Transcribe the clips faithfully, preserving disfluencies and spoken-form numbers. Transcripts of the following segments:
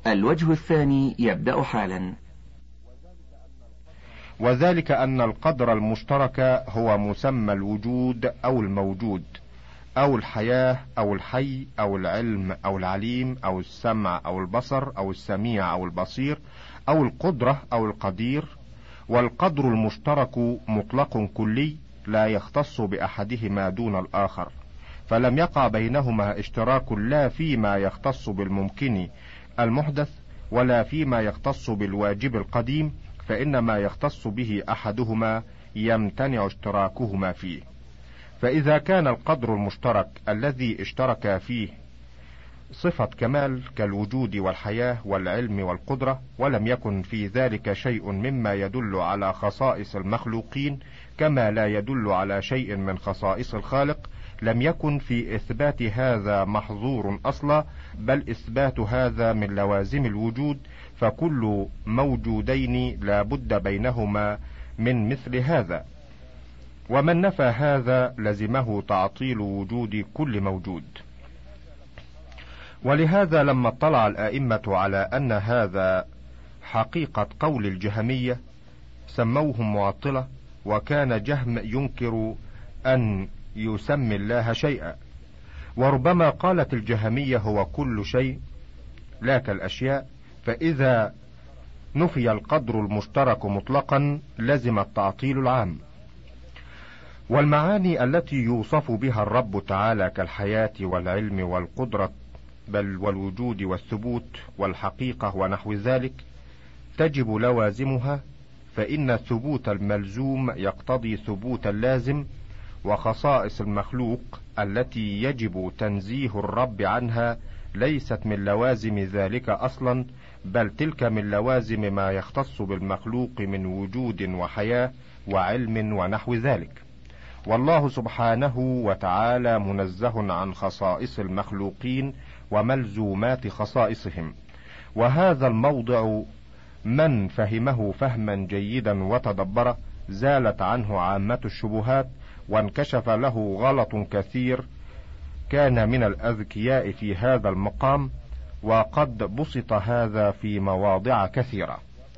الوجه الثاني يبدأ حالا. وذلك أن القدر المشترك هو مسمى الوجود أو الموجود أو الحياة أو الحي أو العلم أو العليم أو السمع أو البصر أو السميع أو البصير أو القدرة أو القدير. والقدر المشترك مطلق كلي لا يختص بأحدهما دون الآخر، فلم يقع بينهما اشتراك لا فيما يختص بالممكن المحدث ولا فيما يختص بالواجب القديم، فإن ما يختص به أحدهما يمتنع اشتراكهما فيه. فإذا كان القدر المشترك الذي اشترك فيه صفة كمال كالوجود والحياة والعلم والقدرة، ولم يكن في ذلك شيء مما يدل على خصائص المخلوقين كما لا يدل على شيء من خصائص الخالق، لم يكن في إثبات هذا محظور أصلا، بل إثبات هذا من لوازم الوجود، فكل موجودين لا بد بينهما من مثل هذا، ومن نفى هذا لزمه تعطيل وجود كل موجود. ولهذا لما اطلع الآئمة على أن هذا حقيقة قول الجهمية سموهم معطلة، وكان جهم ينكر أن يسمي الله شيئا، وربما قالت الجهمية هو كل شيء لا كالأشياء، فإذا نفي القدر المشترك مطلقا لزم التعطيل العام. والمعاني التي يوصف بها الرب تعالى كالحياة والعلم والقدرة بل والوجود والثبوت والحقيقة ونحو ذلك تجب لوازمها، فإن ثبوت الملزوم يقتضي ثبوت اللازم، وخصائص المخلوق التي يجب تنزيه الرب عنها ليست من لوازم ذلك أصلا، بل تلك من لوازم ما يختص بالمخلوق من وجود وحياة وعلم ونحو ذلك. والله سبحانه وتعالى منزه عن خصائص المخلوقين وملزومات خصائصهم، وهذا الموضع من فهمه فهما جيدا وتدبره زالت عنه عامة الشبهات، وانكشف له غلط كثير كان من الأذكياء في هذا المقام، وقد بسط هذا في مواضع كثيرة،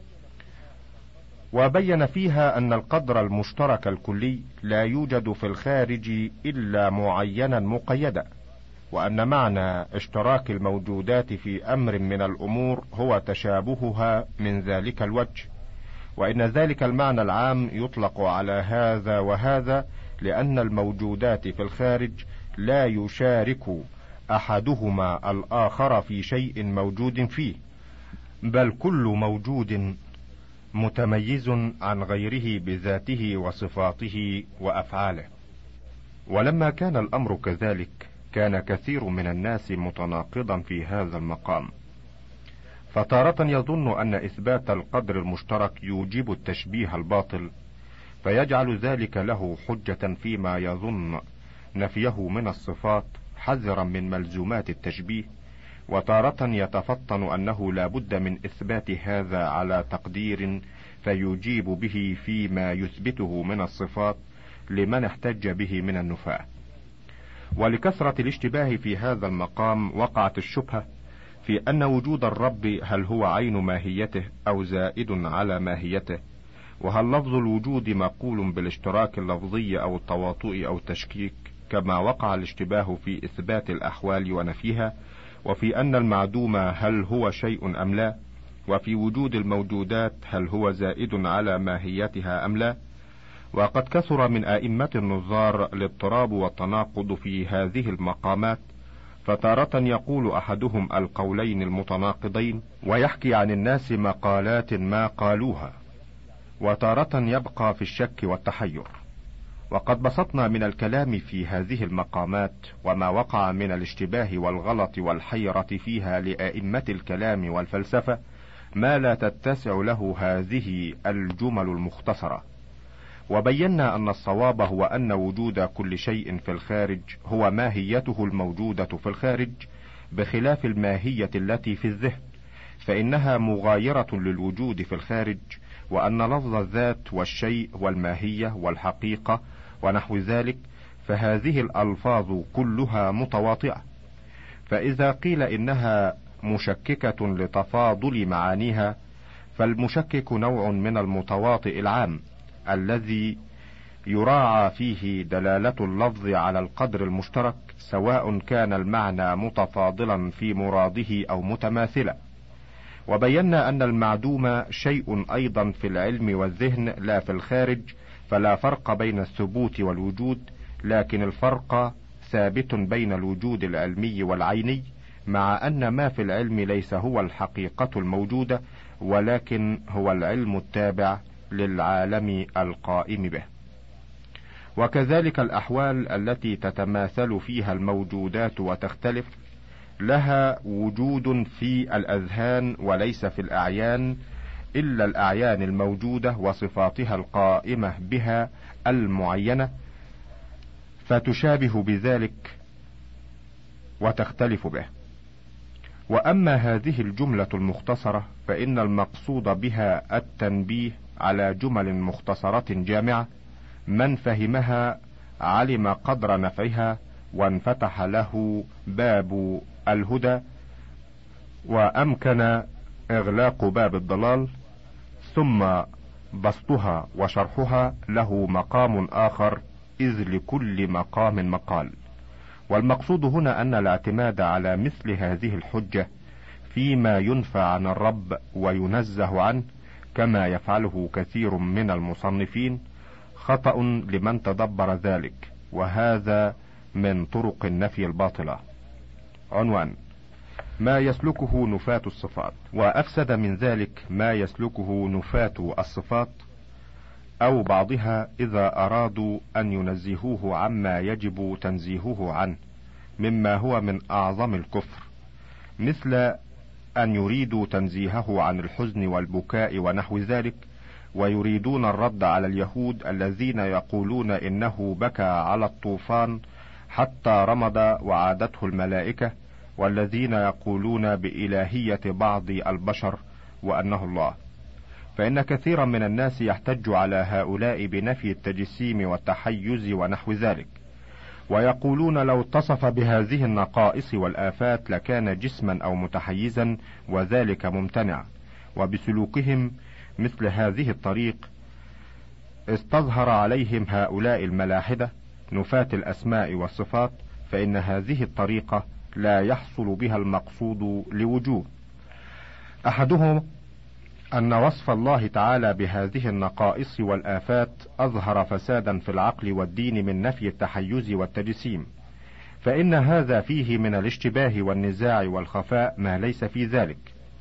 وبين فيها أن القدر المشترك الكلي لا يوجد في الخارج إلا معينا مقيدا، وأن معنى اشتراك الموجودات في أمر من الأمور هو تشابهها من ذلك الوجه، وإن ذلك المعنى العام يطلق على هذا وهذا، لأن الموجودات في الخارج لا يشارك أحدهما الآخر في شيء موجود فيه، بل كل موجود متميز عن غيره بذاته وصفاته وأفعاله. ولما كان الأمر كذلك كان كثير من الناس متناقضا في هذا المقام، فتارة يظن أن إثبات القدر المشترك يوجب التشبيه الباطل، فيجعل ذلك له حجة فيما يظن نفيه من الصفات حذرا من ملزومات التشبيه، وتارة يتفطن أنه لا بد من إثبات هذا على تقدير فيجيب به فيما يثبته من الصفات لمن احتج به من النفاة. ولكثرة الاشتباه في هذا المقام وقعت الشبهة في أن وجود الرب هل هو عين ماهيته أو زائد على ماهيته، وهل لفظ الوجود مقول بالاشتراك اللفظي أو التواطؤ أو التشكيك، كما وقع الاشتباه في إثبات الأحوال ونفيها، وفي أن المعدوم هل هو شيء أم لا، وفي وجود الموجودات هل هو زائد على ماهيتها أم لا. وقد كثر من آئمة النظار الاضطراب والتناقض في هذه المقامات، فتارة يقول أحدهم القولين المتناقضين ويحكي عن الناس مقالات ما قالوها، وتارة يبقى في الشك والتحير. وقد بسطنا من الكلام في هذه المقامات وما وقع من الاشتباه والغلط والحيرة فيها لآئمة الكلام والفلسفة ما لا تتسع له هذه الجمل المختصرة، وبينا أن الصواب هو أن وجود كل شيء في الخارج هو ماهيته الموجودة في الخارج، بخلاف الماهية التي في الذهن، فإنها مغايرة للوجود في الخارج، وأن لفظ الذات والشيء والماهية والحقيقة ونحو ذلك فهذه الألفاظ كلها متواطئة، فإذا قيل إنها مشككة لتفاضل معانيها، فالمشكك نوع من المتواطئ العام الذي يراعى فيه دلالة اللفظ على القدر المشترك، سواء كان المعنى متفاضلا في مراده أو متماثلا. وبينا أن المعدوم شيء أيضا في العلم والذهن لا في الخارج، فلا فرق بين الثبوت والوجود، لكن الفرق ثابت بين الوجود العلمي والعيني، مع أن ما في العلم ليس هو الحقيقة الموجودة، ولكن هو العلم التابع للعالم القائم به. وكذلك الأحوال التي تتماثل فيها الموجودات وتختلف لها وجود في الأذهان وليس في الأعيان، إلا الأعيان الموجودة وصفاتها القائمة بها المعينة، فتشابه بذلك وتختلف به. وأما هذه الجملة المختصرة فإن المقصود بها التنبيه على جمل مختصرة جامعة، من فهمها علم قدر نفعها وانفتح له باب الهدى، وأمكن إغلاق باب الضلال، ثم بسطها وشرحها له مقام آخر، إذ لكل مقام مقال. والمقصود هنا أن الاعتماد على مثل هذه الحجة فيما ينفى عن الرب وينزه عنه، كما يفعله كثير من المصنفين، خطأ لمن تدبر ذلك، وهذا من طرق النفي الباطلة. عنوان: ما يسلكه نفاة الصفات. وأفسد من ذلك ما يسلكه نفاة الصفات أو بعضها إذا أرادوا أن ينزهوه عما يجب تنزيهه عنه، مما هو من أعظم الكفر، مثل أن يريدوا تنزيهه عن الحزن والبكاء ونحو ذلك، ويريدون الرد على اليهود الذين يقولون إنه بكى على الطوفان حتى رمض وعادته الملائكة، والذين يقولون بإلهية بعض البشر وأنه الله. فإن كثيرا من الناس يحتج على هؤلاء بنفي التجسيم والتحيز ونحو ذلك، ويقولون لو اتصف بهذه النقائص والآفات لكان جسما أو متحيزا، وذلك ممتنع. وبسلوكهم مثل هذه الطريق استظهر عليهم هؤلاء الملاحدة نفاة الأسماء والصفات، فإن هذه الطريقة لا يحصل بها المقصود لوجوه. أحدهم أن وصف الله تعالى بهذه النقائص والآفات أظهر فسادا في العقل والدين من نفي التحيز والتجسيم، فإن هذا فيه من الاشتباه والنزاع والخفاء ما ليس في ذلك،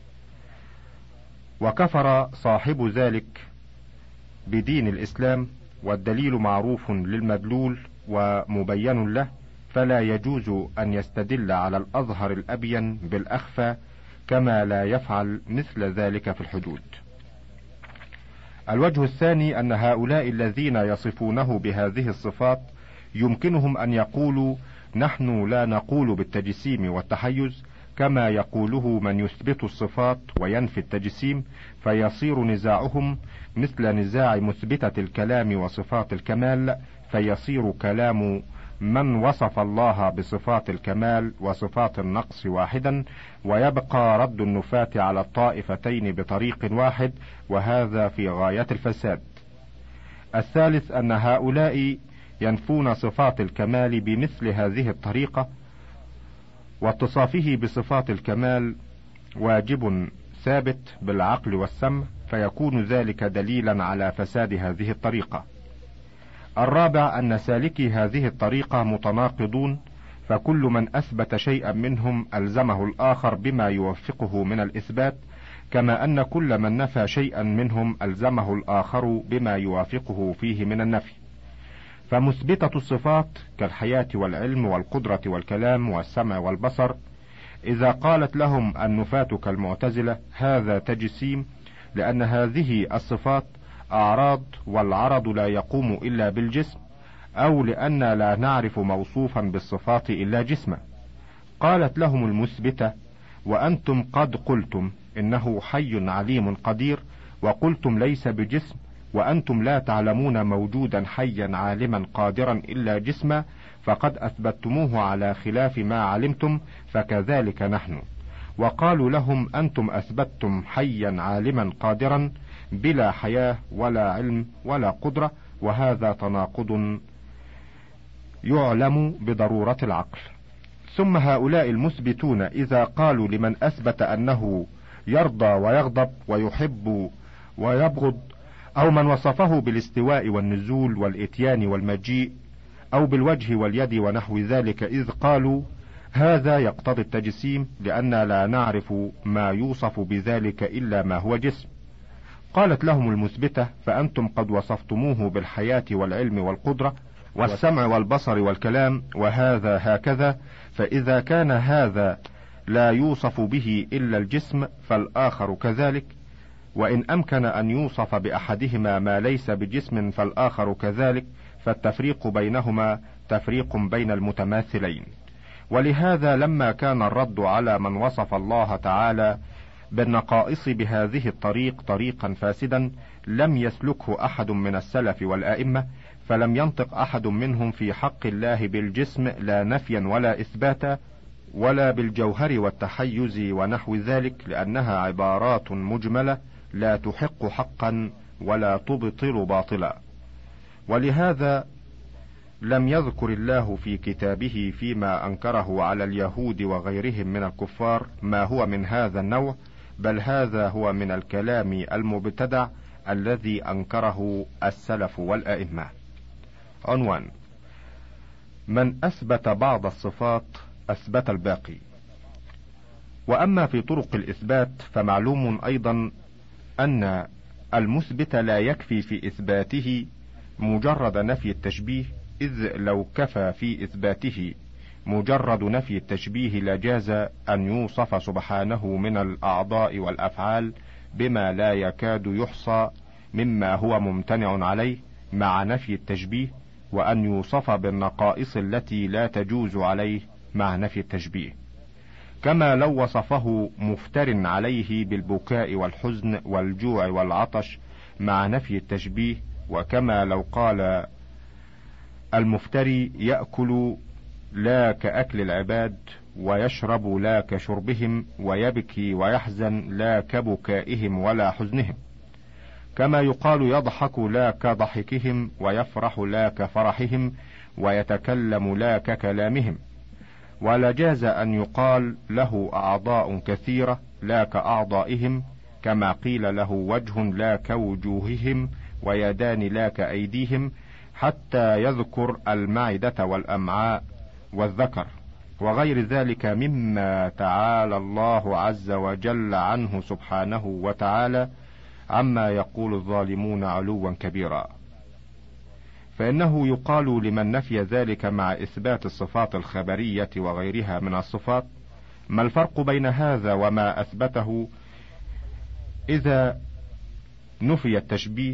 وكفر صاحب ذلك بدين الإسلام، والدليل معروف للمدلول ومبين له، فلا يجوز أن يستدل على الأظهر الأبين بالأخفى، كما لا يفعل مثل ذلك في الحدود. الوجه الثاني أن هؤلاء الذين يصفونه بهذه الصفات يمكنهم أن يقولوا نحن لا نقول بالتجسيم والتحيز، كما يقوله من يثبت الصفات وينفي التجسيم، فيصير نزاعهم مثل نزاع مثبتة الكلام وصفات الكمال، فيصير كلام من وصف الله بصفات الكمال وصفات النقص واحدا، ويبقى رد النفاة على الطائفتين بطريق واحد، وهذا في غاية الفساد. الثالث أن هؤلاء ينفون صفات الكمال بمثل هذه الطريقة، واتصافه بصفات الكمال واجب ثابت بالعقل والسمع، فيكون ذلك دليلا على فساد هذه الطريقة. الرابع أن سالكي هذه الطريقة متناقضون، فكل من أثبت شيئا منهم ألزمه الآخر بما يوفقه من الإثبات، كما أن كل من نفى شيئا منهم ألزمه الآخر بما يوافقه فيه من النفي. فمثبتة الصفات كالحياة والعلم والقدرة والكلام والسمع والبصر، إذا قالت لهم النفاة كالمعتزلة هذا تجسيم، لأن هذه الصفات أعراض، والعرض لا يقوم إلا بالجسم، أو لأن لا نعرف موصوفا بالصفات إلا جسما. قالت لهم المثبتة وأنتم قد قلتم إنه حي عليم قدير، وقلتم ليس بجسم، وأنتم لا تعلمون موجودا حيا عالما قادرا إلا جسما، فقد أثبتموه على خلاف ما علمتم، فكذلك نحن. وقالوا لهم أنتم أثبتتم حيا عالما قادرا بلا حياة ولا علم ولا قدرة، وهذا تناقض يعلم بضرورة العقل. ثم هؤلاء المثبتون إذا قالوا لمن أثبت أنه يرضى ويغضب ويحب ويبغض، أو من وصفه بالاستواء والنزول والإتيان والمجيء، أو بالوجه واليد ونحو ذلك، إذ قالوا هذا يقتضي التجسيم لأننا لا نعرف ما يوصف بذلك إلا ما هو جسم. قالت لهم المثبتة فأنتم قد وصفتموه بالحياة والعلم والقدرة والسمع والبصر والكلام، وهذا هكذا، فإذا كان هذا لا يوصف به إلا الجسم فالآخر كذلك، وإن أمكن أن يوصف بأحدهما ما ليس بجسم فالآخر كذلك، فالتفريق بينهما تفريق بين المتماثلين. ولهذا لما كان الرد على من وصف الله تعالى بالنقائص بهذه الطريق طريقا فاسدا لم يسلكه أحد من السلف والآئمة، فلم ينطق أحد منهم في حق الله بالجسم لا نفيا ولا إثباتا، ولا بالجوهر والتحيز ونحو ذلك، لأنها عبارات مجملة لا تحق حقا ولا تبطل باطلا. ولهذا لم يذكر الله في كتابه فيما أنكره على اليهود وغيرهم من الكفار ما هو من هذا النوع، بل هذا هو من الكلام المبتدع الذي أنكره السلف والآئمة. عنوان: من أثبت بعض الصفات أثبت الباقي. وأما في طرق الإثبات فمعلوم أيضا أن المثبت لا يكفي في إثباته مجرد نفي التشبيه، إذ لو كفى في إثباته مجرد نفي التشبيه لجاز أن يوصف سبحانه من الأعضاء والأفعال بما لا يكاد يحصى مما هو ممتنع عليه مع نفي التشبيه، وأن يوصف بالنقائص التي لا تجوز عليه مع نفي التشبيه، كما لو وصفه مفتر عليه بالبكاء والحزن والجوع والعطش مع نفي التشبيه، وكما لو قال المفتري يأكل لا كأكل العباد، ويشرب لا كشربهم، ويبكي ويحزن لا كبكائهم ولا حزنهم، كما يقال يضحك لا كضحكهم، ويفرح لا كفرحهم، ويتكلم لا ككلامهم. ولجاز أن يقال له أعضاء كثيرة لا كأعضائهم، كما قيل له وجه لا كوجوههم، ويدان لا كأيديهم، حتى يذكر المعدة والأمعاء والذكر وغير ذلك مما تعالى الله عز وجل عنه سبحانه وتعالى عما يقول الظالمون علوا كبيرا. فإنه يقال لمن نفي ذلك مع إثبات الصفات الخبرية وغيرها من الصفات: ما الفرق بين هذا وما أثبته؟ إذا نفي التشبيه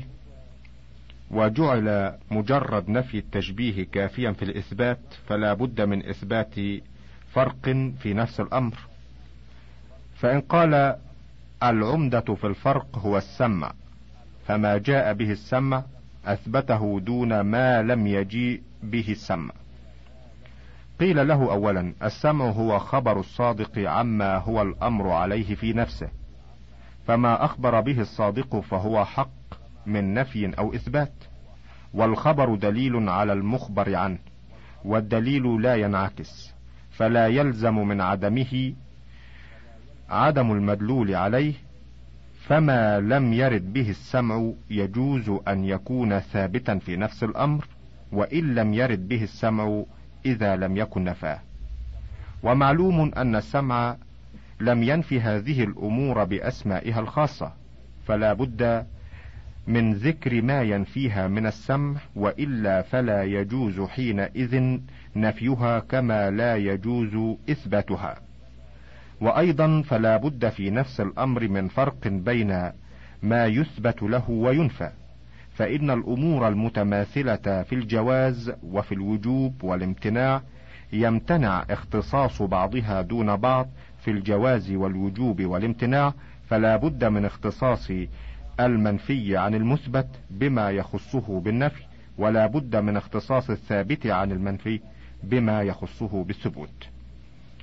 وجعل مجرد نفي التشبيه كافيا في الإثبات، فلا بد من إثبات فرق في نفس الأمر. فإن قال العمدة في الفرق هو السمع، فما جاء به السمع أثبته دون ما لم يجيء به السمع. قيل له أولا السمع هو خبر الصادق عما هو الأمر عليه في نفسه، فما أخبر به الصادق فهو حق من نفي أو إثبات، والخبر دليل على المخبر عنه، والدليل لا ينعكس، فلا يلزم من عدمه عدم المدلول عليه. فما لم يرد به السمع يجوز أن يكون ثابتا في نفس الأمر، وإن لم يرد به السمع إذا لم يكن نفاه. ومعلوم أن السمع لم ينفي هذه الأمور بأسمائها الخاصة، فلا بد من ذكر ما ينفيها من السمع، وإلا فلا يجوز حينئذ نفيها كما لا يجوز إثباتها. وأيضا فلا بد في نفس الأمر من فرق بين ما يثبت له وينفى، فإن الأمور المتماثلة في الجواز وفي الوجوب والامتناع يمتنع اختصاص بعضها دون بعض في الجواز والوجوب والامتناع، فلا بد من اختصاص المنفي عن المثبت بما يخصه بالنفي، ولا بد من اختصاص الثابت عن المنفي بما يخصه بالثبوت.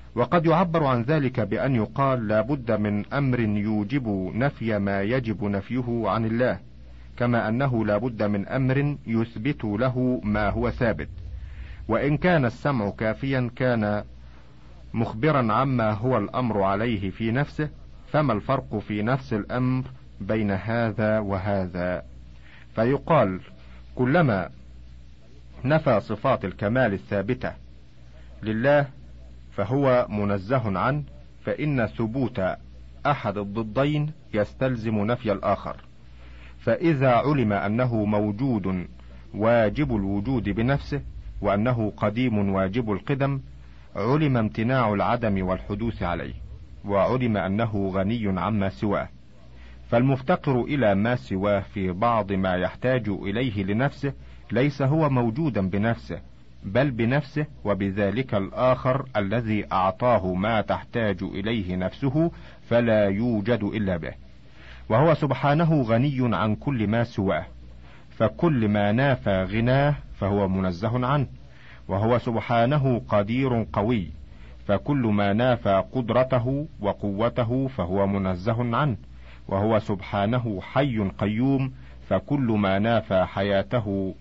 وقد يعبر عن ذلك بأن يقال لا بد من أمر يوجب نفي ما يجب نفيه عن الله، كما أنه لا بد من أمر يثبت له ما هو ثابت. وإن كان السمع كافيا كان مخبرا عما هو الأمر عليه في نفسه، فما الفرق في نفس الأمر بين هذا وهذا؟ فيقال كلما نفى صفات الكمال الثابتة لله فهو منزه عنه، فإن ثبوت أحد الضدين يستلزم نفي الآخر. فإذا علم أنه موجود واجب الوجود بنفسه، وأنه قديم واجب القدم، علم امتناع العدم والحدوث عليه، وعلم أنه غني عما سواه. فالمفتقر إلى ما سواه في بعض ما يحتاج إليه لنفسه ليس هو موجودا بنفسه، بل بنفسه وبذلك الآخر الذي أعطاه ما تحتاج إليه نفسه فلا يوجد إلا به، وهو سبحانه غني عن كل ما سواه. فكل ما نافى غناه فهو منزه عنه، وهو سبحانه قدير قوي، فكل ما نافى قدرته وقوته فهو منزه عنه، وهو سبحانه حي قيوم، فكل ما نافى حياته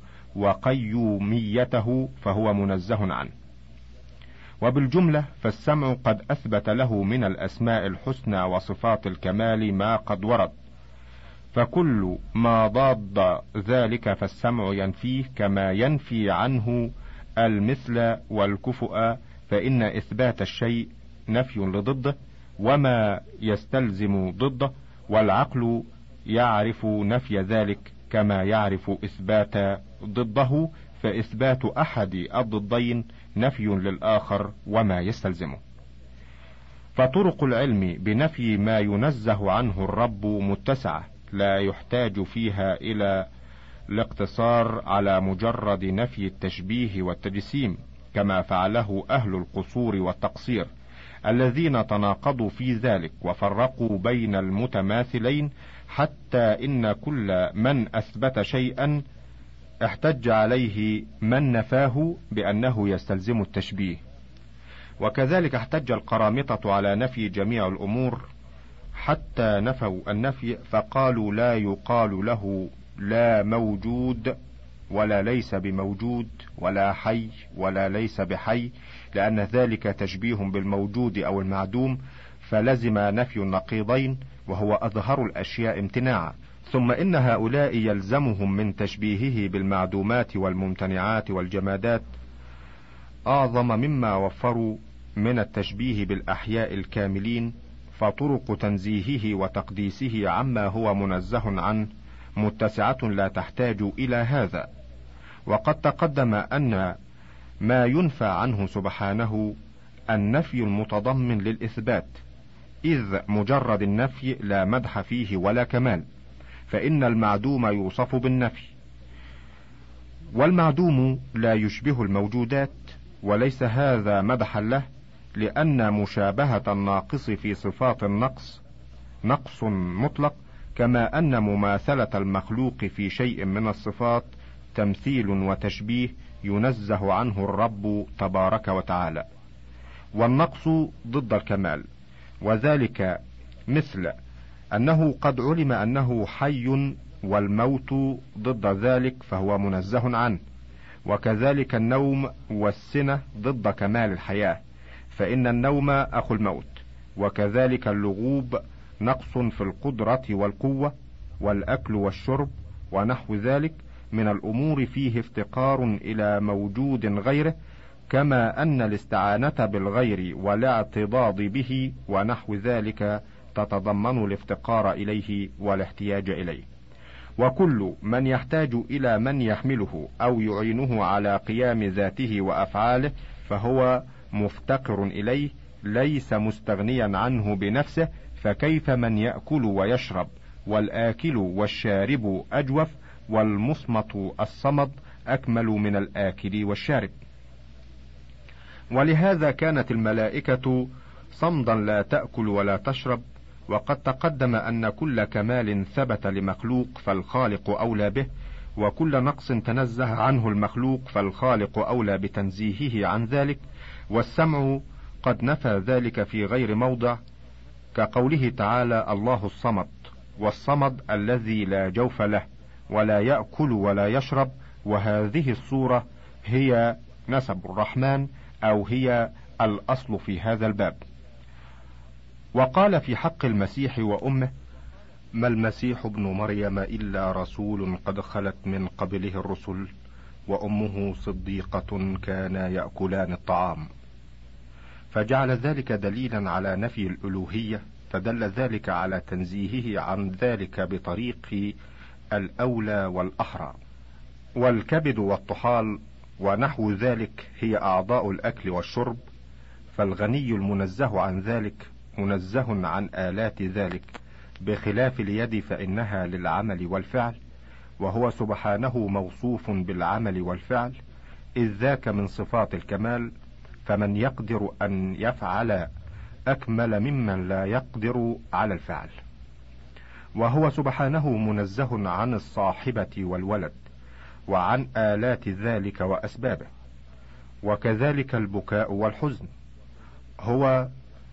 وقيوميته فهو منزه عنه. وبالجملة فالسمع قد أثبت له من الأسماء الحسنى وصفات الكمال ما قد ورد، فكل ما ضاد ذلك فالسمع ينفيه، كما ينفي عنه المثل والكفؤ، فإن إثبات الشيء نفي لضده وما يستلزم ضده، والعقل يعرف نفي ذلك كما يعرف إثبات ضده، فإثبات أحد الضدين نفي للآخر وما يستلزمه. فطرق العلم بنفي ما ينزه عنه الرب متسعة، لا يحتاج فيها إلى الاقتصار على مجرد نفي التشبيه والتجسيم، كما فعله أهل القصور والتقصير الذين تناقضوا في ذلك وفرقوا بين المتماثلين، حتى إن كل من أثبت شيئا احتج عليه من نفاه بأنه يستلزم التشبيه. وكذلك احتج القرامطة على نفي جميع الأمور حتى نفوا النفي، فقالوا لا يقال له لا موجود ولا ليس بموجود ولا حي ولا ليس بحي، لأن ذلك تشبيه بالموجود أو المعدوم، فلزم نفي النقيضين وهو أظهر الأشياء امتناعا. ثم إن هؤلاء يلزمهم من تشبيهه بالمعدومات والممتنعات والجمادات أعظم مما وفروا من التشبيه بالأحياء الكاملين، فطرق تنزيهه وتقديسه عما هو منزه عنه متسعة لا تحتاج إلى هذا. وقد تقدم أن ما ينفى عنه سبحانه النفي المتضمن للإثبات، إذ مجرد النفي لا مدح فيه ولا كمال، فإن المعدوم يوصف بالنفي، والمعدوم لا يشبه الموجودات، وليس هذا مدحا له، لأن مشابهة الناقص في صفات النقص نقص مطلق، كما أن مماثلة المخلوق في شيء من الصفات تمثيل وتشبيه ينزه عنه الرب تبارك وتعالى. والنقص ضد الكمال، وذلك مثل أنه قد علم أنه حي، والموت ضد ذلك فهو منزه عنه. وكذلك النوم والسنة ضد كمال الحياة، فإن النوم أخو الموت. وكذلك اللغوب نقص في القدرة والقوة، والأكل والشرب ونحو ذلك من الأمور فيه افتقار إلى موجود غيره، كما أن الاستعانة بالغير والاعتضاض به ونحو ذلك تتضمن الافتقار إليه والاحتياج إليه. وكل من يحتاج إلى من يحمله أو يعينه على قيام ذاته وأفعاله فهو مفتقر إليه، ليس مستغنيا عنه بنفسه. فكيف من يأكل ويشرب، والآكل والشارب أجوف، والمصمت الصمد أكمل من الآكل والشارب. ولهذا كانت الملائكة صمدا لا تأكل ولا تشرب. وقد تقدم أن كل كمال ثبت لمخلوق فالخالق أولى به، وكل نقص تنزه عنه المخلوق فالخالق أولى بتنزيهه عن ذلك. والسمع قد نفى ذلك في غير موضع، كقوله تعالى: الله الصمد، والصمد الذي لا جوف له ولا يأكل ولا يشرب، وهذه الصورة هي نسب الرحمن أو هي الأصل في هذا الباب. وقال في حق المسيح وأمه: ما المسيح ابن مريم إلا رسول قد خلت من قبله الرسل وأمه صديقة كانا يأكلان الطعام، فجعل ذلك دليلا على نفي الألوهية، فدل ذلك على تنزيهه عن ذلك بطريق الأولى والأحرى. والكبد والطحال ونحو ذلك هي أعضاء الأكل والشرب، فالغني المنزه عن ذلك منزه عن آلات ذلك، بخلاف اليد فإنها للعمل والفعل، وهو سبحانه موصوف بالعمل والفعل، إذ ذاك من صفات الكمال، فمن يقدر أن يفعل أكمل ممن لا يقدر على الفعل. وهو سبحانه منزه عن الصاحبة والولد وعن آلات ذلك وأسبابه، وكذلك البكاء والحزن، هو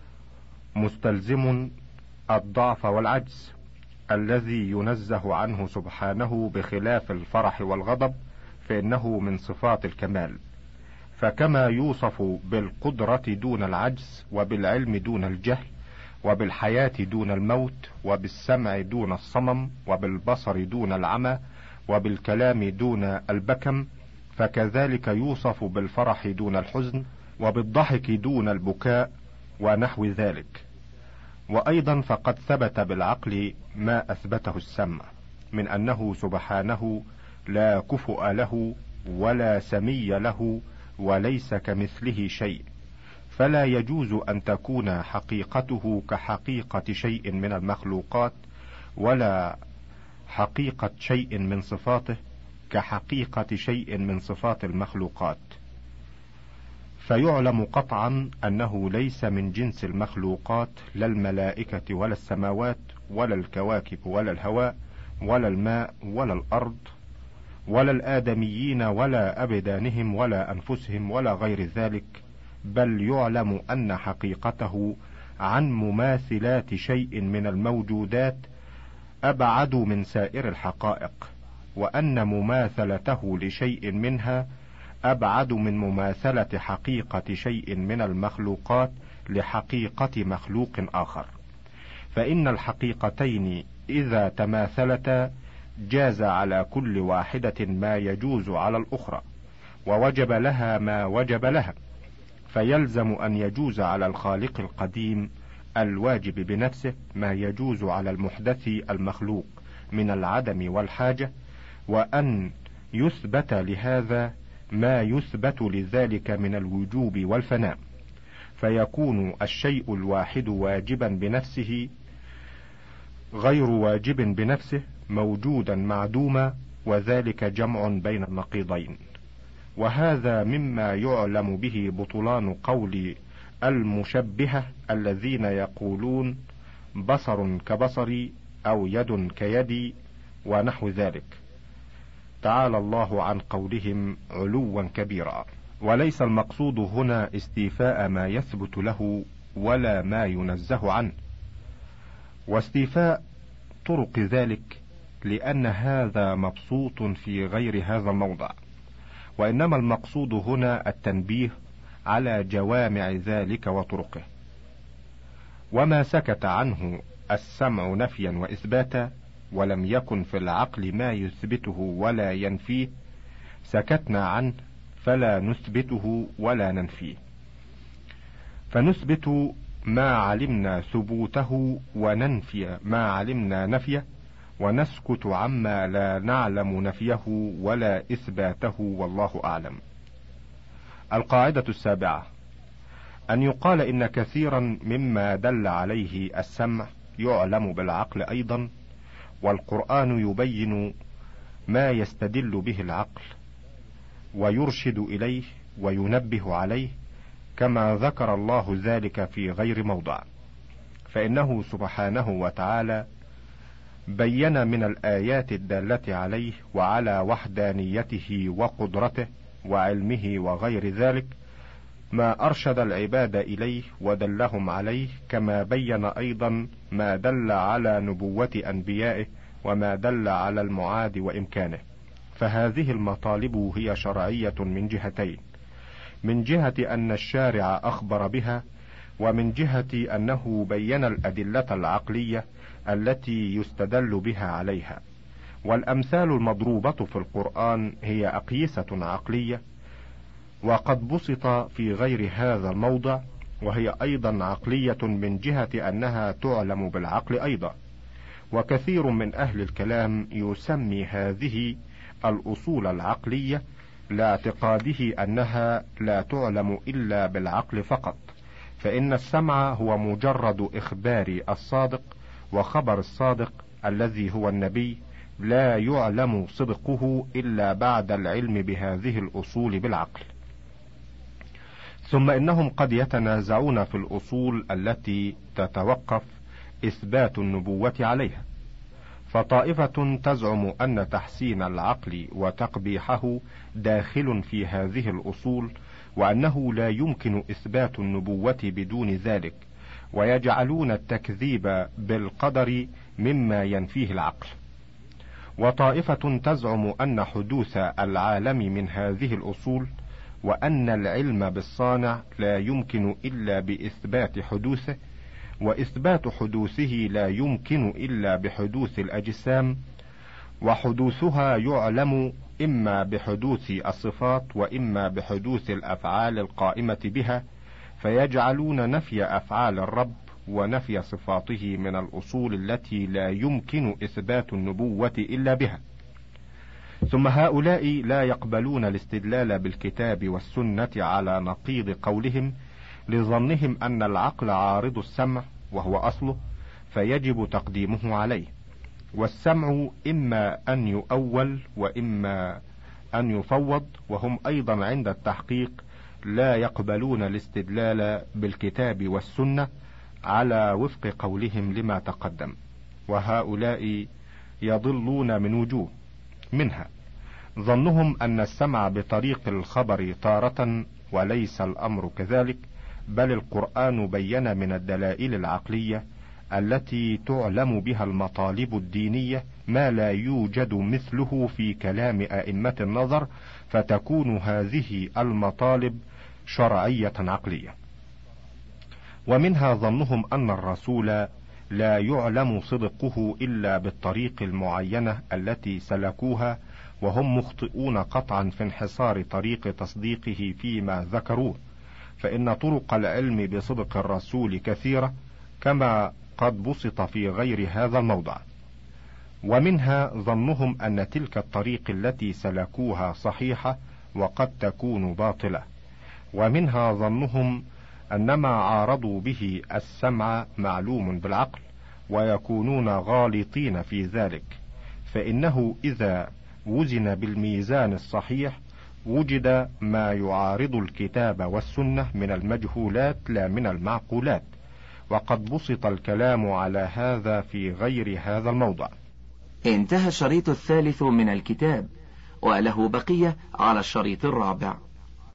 مستلزم الضعف والعجز الذي ينزه عنه سبحانه، بخلاف الفرح والغضب فإنه من صفات الكمال. فكما يوصف بالقدرة دون العجز، وبالعلم دون الجهل، وبالحياة دون الموت، وبالسمع دون الصمم، وبالبصر دون العمى، وبالكلام دون البكم، فكذلك يوصف بالفرح دون الحزن، وبالضحك دون البكاء ونحو ذلك. وأيضا فقد ثبت بالعقل ما أثبته السمع من أنه سبحانه لا كفؤ له ولا سمي له وليس كمثله شيء، فلا يجوز أن تكون حقيقته كحقيقة شيء من المخلوقات، ولا حقيقة شيء من صفاته كحقيقة شيء من صفات المخلوقات. فيعلم قطعا أنه ليس من جنس المخلوقات، لا الملائكة ولا السماوات ولا الكواكب ولا الهواء ولا الماء ولا الأرض ولا الآدميين ولا أبدانهم ولا أنفسهم ولا غير ذلك، بل يعلم أن حقيقته عن مماثلات شيء من الموجودات أبعد من سائر الحقائق، وأن مماثلته لشيء منها أبعد من مماثلة حقيقة شيء من المخلوقات لحقيقة مخلوق آخر، فإن الحقيقتين إذا تماثلتا جاز على كل واحدة ما يجوز على الأخرى، ووجب لها ما وجب لها، فيلزم أن يجوز على الخالق القديم الواجب بنفسه ما يجوز على المحدث المخلوق من العدم والحاجة، وأن يثبت لهذا ما يثبت لذلك من الوجوب والفناء، فيكون الشيء الواحد واجبا بنفسه غير واجب بنفسه، موجودا معدوما، وذلك جمع بين النقيضين. وهذا مما يعلم به بطلان قول المشبهة الذين يقولون بصر كبصري أو يد كيدي ونحو ذلك، تعالى الله عن قولهم علوا كبيرا. وليس المقصود هنا استيفاء ما يثبت له ولا ما ينزه عنه، واستيفاء طرق ذلك، لأن هذا مبسوط في غير هذا الموضع، وإنما المقصود هنا التنبيه على جوامع ذلك وطرقه. وما سكت عنه السمع نفيا وإثباتا، ولم يكن في العقل ما يثبته ولا ينفيه، سكتنا عنه فلا نثبته ولا ننفيه، فنثبت ما علمنا ثبوته وننفي ما علمنا نفيه، ونسكت عما لا نعلم نفيه ولا إثباته، والله أعلم. القاعدة السابعة: أن يقال إن كثيرا مما دل عليه السمع يعلم بالعقل أيضا، والقرآن يبين ما يستدل به العقل ويرشد إليه وينبه عليه، كما ذكر الله ذلك في غير موضع، فإنه سبحانه وتعالى بين من الآيات الدالة عليه وعلى وحدانيته وقدرته وعلمه وغير ذلك ما أرشد العباد إليه ودلهم عليه، كما بين أيضا ما دل على نبوة أنبيائه وما دل على المعاد وإمكانه. فهذه المطالب هي شرعية من جهتين: من جهة أن الشارع أخبر بها، ومن جهة أنه بين الأدلة العقلية التي يستدل بها عليها. والأمثال المضروبة في القرآن هي أقيسة عقلية، وقد بسط في غير هذا الموضع، وهي أيضا عقلية من جهة أنها تعلم بالعقل أيضا. وكثير من أهل الكلام يسمي هذه الأصول العقلية لاعتقاده أنها لا تعلم إلا بالعقل فقط، فإن السمع هو مجرد إخبار الصادق، وخبر الصادق الذي هو النبي لا يعلم صدقه إلا بعد العلم بهذه الأصول بالعقل. ثم إنهم قد يتنازعون في الأصول التي تتوقف إثبات النبوة عليها، فطائفة تزعم أن تحسين العقل وتقبيحه داخل في هذه الأصول، وأنه لا يمكن إثبات النبوة بدون ذلك، ويجعلون التكذيب بالقدر مما ينفيه العقل. وطائفة تزعم أن حدوث العالم من هذه الأصول، وأن العلم بالصانع لا يمكن إلا بإثبات حدوثه، وإثبات حدوثه لا يمكن إلا بحدوث الأجسام، وحدوثها يعلم إما بحدوث الصفات وإما بحدوث الأفعال القائمة بها، فيجعلون نفي أفعال الرب ونفي صفاته من الأصول التي لا يمكن إثبات النبوة إلا بها. ثم هؤلاء لا يقبلون الاستدلال بالكتاب والسنة على نقيض قولهم، لظنهم أن العقل عارض السمع وهو أصله، فيجب تقديمه عليه. والسمع إما أن يؤول وإما أن يفوض، وهم أيضا عند التحقيق لا يقبلون الاستدلال بالكتاب والسنة على وفق قولهم لما تقدم. وهؤلاء يضلون من وجوه: منها ظنهم أن السمع بطريق الخبر تارة، وليس الأمر كذلك، بل القرآن بين من الدلائل العقلية التي تعلم بها المطالب الدينية ما لا يوجد مثله في كلام أئمة النظر، فتكون هذه المطالب شرعية عقلية. ومنها ظنهم أن الرسول لا يعلم صدقه إلا بالطريق المعينة التي سلكوها، وهم مخطئون قطعا في انحصار طريق تصديقه فيما ذكروه، فإن طرق العلم بصدق الرسول كثيرة، كما قد بسط في غير هذا الموضع. ومنها ظنهم أن تلك الطريق التي سلكوها صحيحة وقد تكون باطلة. ومنها ظنهم أن ما عارضوا به السمع معلوم بالعقل، ويكونون غالطين في ذلك، فإنه إذا وزن بالميزان الصحيح وجد ما يعارض الكتاب والسنة من المجهولات لا من المعقولات، وقد بسط الكلام على هذا في غير هذا الموضع. انتهى الشريط الثالث من الكتاب، وله بقية على الشريط الرابع.